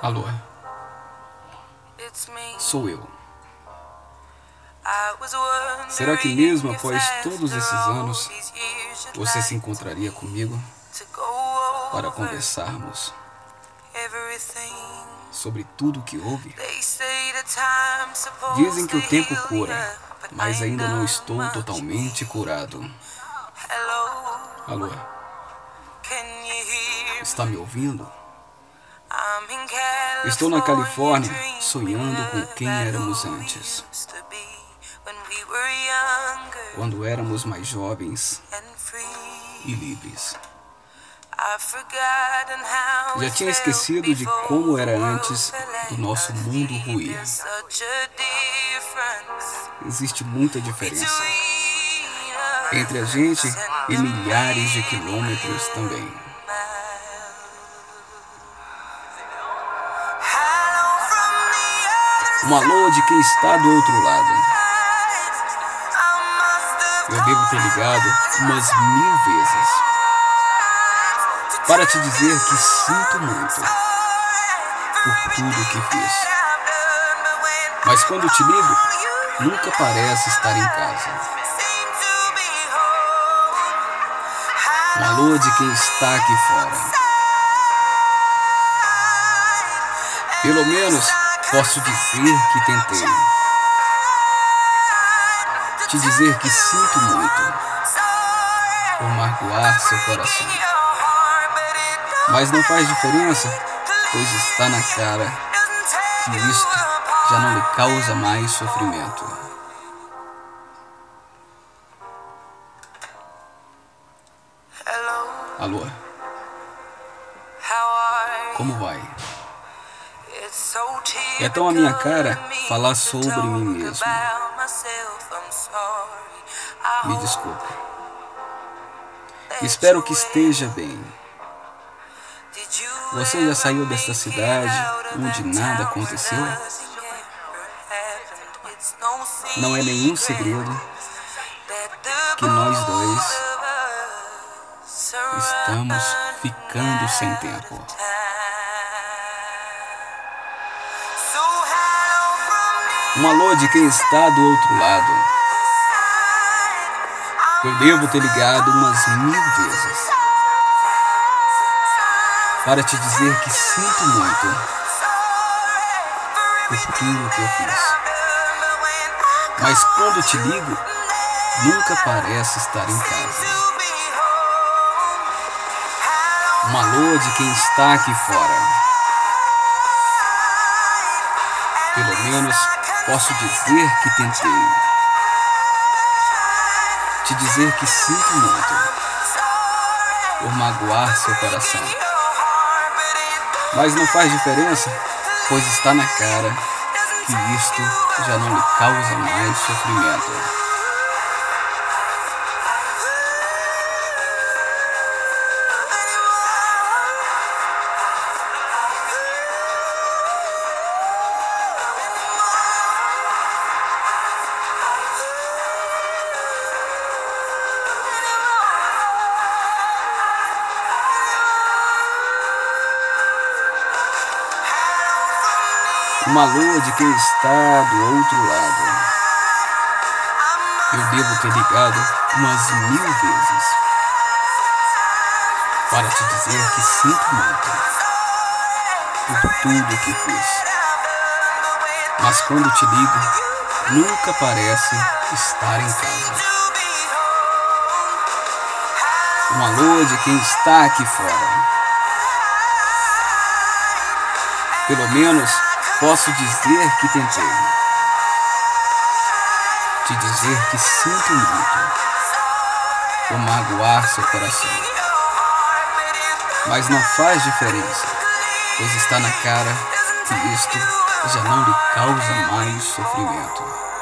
Alô, sou eu. Será que mesmo após todos esses anos você se encontraria comigo para conversarmos sobre tudo o que houve? Dizem que o tempo cura, mas ainda não estou totalmente curado. Alô, está me ouvindo? Estou na Califórnia, sonhando com quem éramos antes, quando éramos mais jovens e livres. Já tinha esquecido de como era antes do nosso mundo ruir. Existe muita diferença entre a gente e milhares de quilômetros também. Um alô de quem está do outro lado. Eu devo ter ligado umas 1000 vezes para te dizer que sinto muito por tudo que fiz. Mas quando te ligo, nunca parece estar em casa. Um alô de quem está aqui fora. Pelo menos posso dizer que tentei. Te dizer que sinto muito por magoar seu coração. Mas não faz diferença, pois está na cara que isto já não lhe causa mais sofrimento. Alô? Como vai? É tão a minha cara falar sobre mim mesmo. Me desculpe. Espero que esteja bem. Você já saiu desta cidade onde nada aconteceu? Não é nenhum segredo que nós dois estamos ficando sem tempo. Um alô de quem está do outro lado. Eu devo ter ligado umas 1000 vezes para te dizer que sinto muito por tudo que eu fiz. Mas quando te ligo, nunca parece estar em casa. Um alô de quem está aqui fora. Pelo menos posso dizer que tentei. Te dizer que sinto muito por magoar seu coração. Mas não faz diferença, pois está na cara que isto já não lhe causa mais sofrimento. Uma lua de quem está do outro lado. Eu devo ter ligado umas 1000 vezes para te dizer que sinto muito por tudo que fiz. Mas quando te ligo, nunca parece estar em casa. Um alô de quem está aqui fora. Pelo menos posso dizer que tentei. Te dizer que sinto muito por magoar seu coração. Mas não faz diferença, pois está na cara que isto já não lhe causa mais sofrimento.